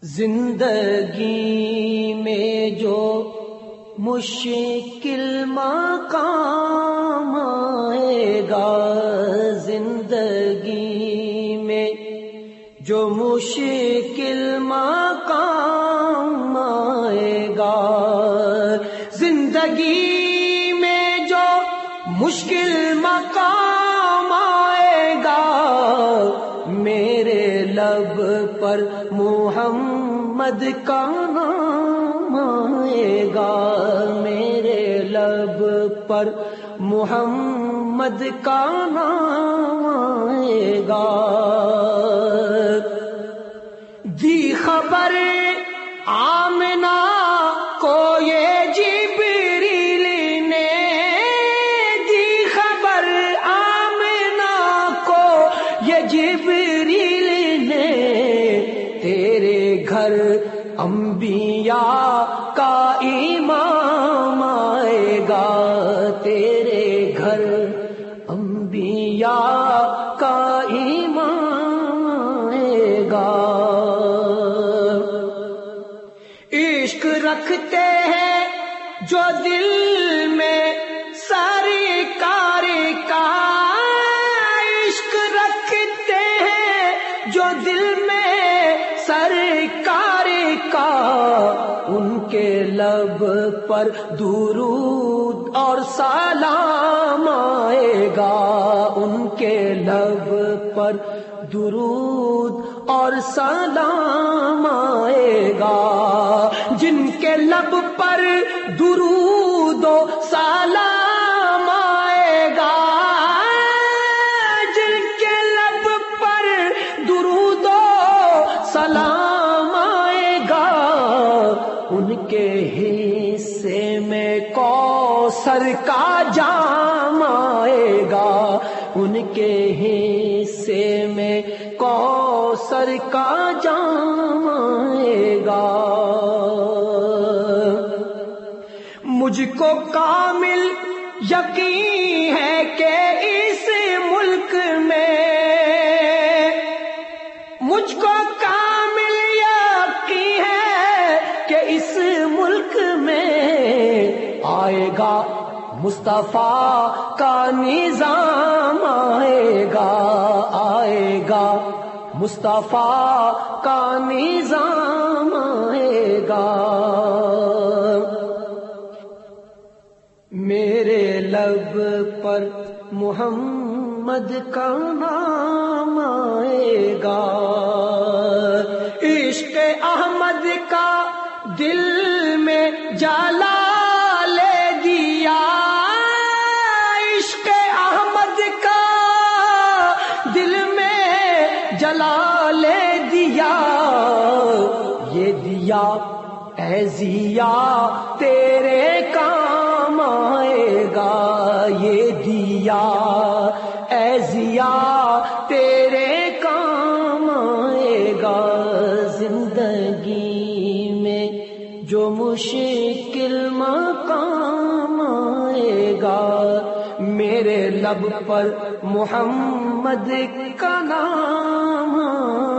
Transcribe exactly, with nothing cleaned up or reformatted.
زندگی میں جو مشکل مقام آئے گا، زندگی میں جو مشکل مقام آئے گا، زندگی میں جو مشکل مقام آئے گا، میرے لب پر محمد کا نام آئے گا، میرے لب پر محمد کا نام آئے گا۔ دی خبر آمنہ کو یہ جبریل نے، دی خبر آمنہ کو یہ جبریل نے، تیرے گھر انبیاء کا امام آئے گا، تیرے گھر انبیاء کا امام آئے گا۔ عشق رکھتے ہیں جو دل میں سرکار کا، عشق رکھتے ہیں جو دل میں سرکار کا، ان کے لب پر درود اور سلام آئے گا، ان کے لب پر درود اور سلام آئے گا۔ جن کے لب پر درود و سلام آئے گا، جن کے لب پر درود و سلام آئے گا، ان کے حصے میں کوثر کا جام آئے گا، ان کے حصے میں کوثر کا جام آئے گا۔ مجھ کو کامل یقین ہے کہ اس ملک میں، مجھ کو کامل یقین ہے کہ اس ملک میں آئے گا مصطفیٰ کا نظام آئے گا، آئے گا مصطفیٰ کا نظام آئے گا۔ میرے لب پر محمد کا نام آئے گا، عشق احمد کا دل میں جلال دیا، عشق احمد کا دل میں جلال دیا، یہ دیا اے ضیا تیرے کام آئے گا، یہ دیا اے ضیا تیرے کام آئے گا۔ زندگی میں جو مشکل مقام آئے گا، میرے لب پر محمد کا نام